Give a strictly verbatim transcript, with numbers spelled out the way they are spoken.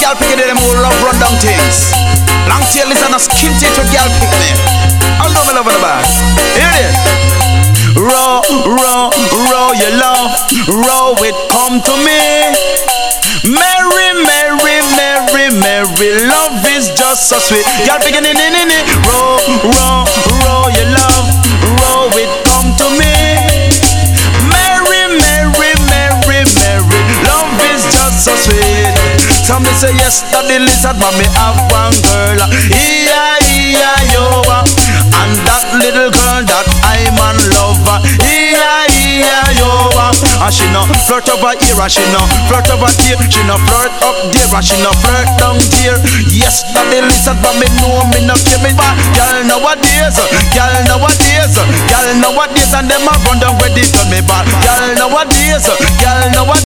girl pick them who love run down things. Long tail is on a skin tail to girl pick me. I know me love on the bar. Hear this. Row, row, row your love, row it come to me. Mary, Mary, Mary, Mary, love is just so sweet. Y'all beginning in in it. Row, row, row your love, row it come to me. Mary, Mary, Mary, Mary, love is just so sweet. Some me say yes to the lizard, but me have one girl. Yeah, yeah, yo, and that little girl that I'm in love. Yeah, yeah, yo, and she no flirt over here, and she no flirt over there. She no flirt up there, and she no flirt down there. Yes, that the lizard, but me know me no care me back. Girl nowadays, girl nowadays, girl nowadays, and them a run down where they done me back. Girl nowadays, girl nowadays.